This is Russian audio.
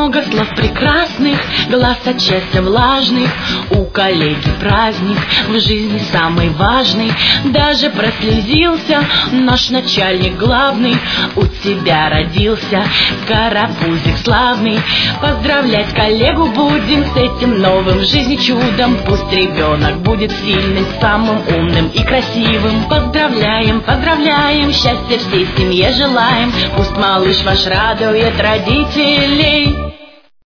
много слов прекрасных, глаз от счастья влажных. У коллеги праздник, в жизни самый важный. Даже прослезился наш начальник главный. У тебя родился карапузик славный. Поздравлять коллегу будем с этим новым в жизни чудом. Пусть ребенок будет сильным, самым умным и красивым. Поздравляем, поздравляем, счастья всей семье желаем. Пусть малыш ваш радует родителей.